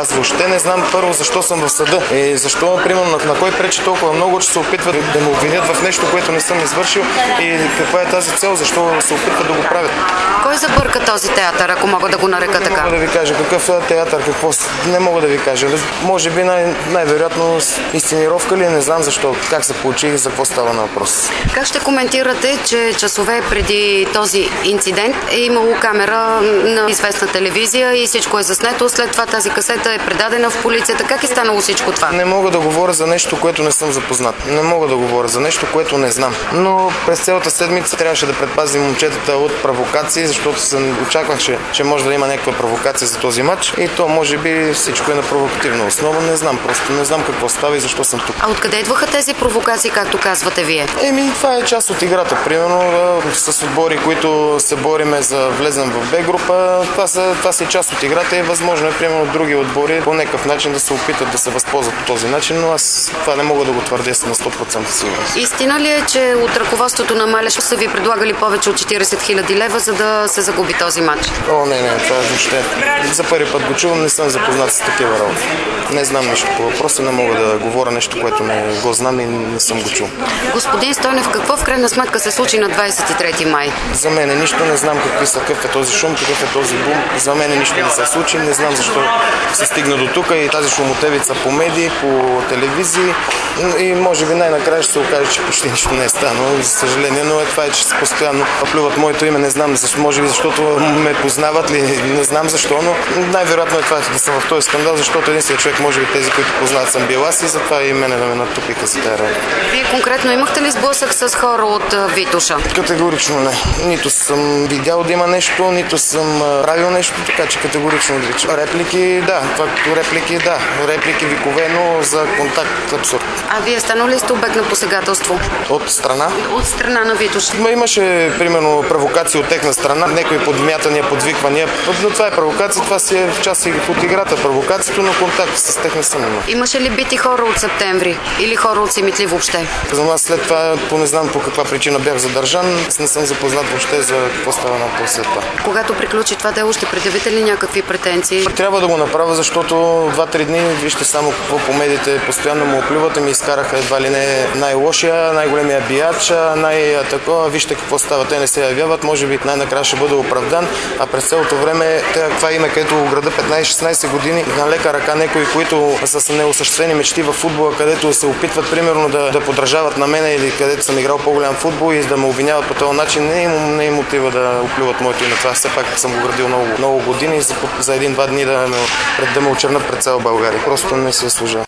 Аз въобще не знам първо защо съм в съда и защо, примерно, на кой пречи толкова много, че се опитват да ме обвинят в нещо, което не съм извършил и каква е тази цел, защо се опитват да го правят. Кой забърка този театър, ако мога да го нарека така? Не мога да ви кажа какъв е театър, какво не мога да ви кажа. Може би най-вероятно инсценировка ли, не знам защо, как се получи и за какво става на въпрос. Как ще коментирате, че часове преди този инцидент е имало камера на известна телевизия и всичко е заснето, след това тази касета е предадена в полицията? Как е станало всичко това? Не мога да говоря за нещо, което не съм запознат. Не мога да говоря за нещо, което не знам. Но през цялата седмица трябваше да предпазим момчетата от провокации, защото очаквах, че може да има някаква провокация за този матч и то може би всичко е на провокативна основа. Не знам, просто не знам какво става и защо съм тук. А откъде идваха тези провокации, както казвате вие? Това е част от играта. Примерно с отбори, които се бориме за влезем в Б група, това си част от играта и възможно е, примерно, други отбори по някакъв начин да се опитат да се възползват по този начин, но аз това не мога да го твърдя на 100% сигурност. Истина ли е, че от ръководството на Малеш са ви предлагали повече от 40 000 лева, за да се загуби този матч? Не, това въобще. За първи път го чувам, не съм запознат с такива работи. Не знам нещо по въпроса, не мога да говоря нещо, което не го знам и не съм го чул. Господин Стойнев, какво в крайна сметка се случи на 23 май? За мен нищо, не знам какъв е този шум, какъв е този бум. За мен нищо не се случи, не знам защо се стигна до тук и тази шумотевица по медии, по телевизии и може би най-накрая ще се окаже, че почти нищо не е станало, за съжаление, но това е, че постоянно плюват моето име, не знам, може би защото ме познават ли, не знам защо, но най-вероятно е това да съм в този скандал, защото единственият човек, може би тези, които познават, съм бил аз и затова и мене да ме натупиха за тази работа. Вие конкретно имахте ли сблъсък с хора от Витоша? Категорично не. Нито съм видял да има нещо, нито съм правил нещо, така че категорично отричам. Реплики, да. Реплики, викове, но за контакт абсурд. А вие станали ли сте обект на посегателство? От страна? От страна на Витоша. Имаше, примерно, провокации от техна страна, някои подмятания, подвиквания, но това е провокация, това си е в част от играта провокацията, но контакт с тех не съм имал. Имаше ли бити хора от септември или хора от Симитли въобще? За нас след това, не знам по каква причина бях задържан, не съм запознат въобще за какво става на след това. Когато приключи това дело, ще предявите ли някакви претенции? Трябва да го направя, защото 2-3 дни, вижте само какво по медиите постоянно му оплюват и ми изкараха едва ли не най-лошия, най-големия бияч, най-такова, вижте какво става, те не се явяват, може би най-накрая ще бъде оправдан, а през цялото време това име, където го града 15-16 години, на лека ръка някои, които са с неосъществени мечти в футбола, където се опитват примерно да подражават на мен или където съм играл по-голям футбол и да ме обвиняват по този начин, не им мотива да оплюват моето име. Това все пак съм го градил много години и за 1-2 дни да ме очернат пред цяла България. Просто не се служа.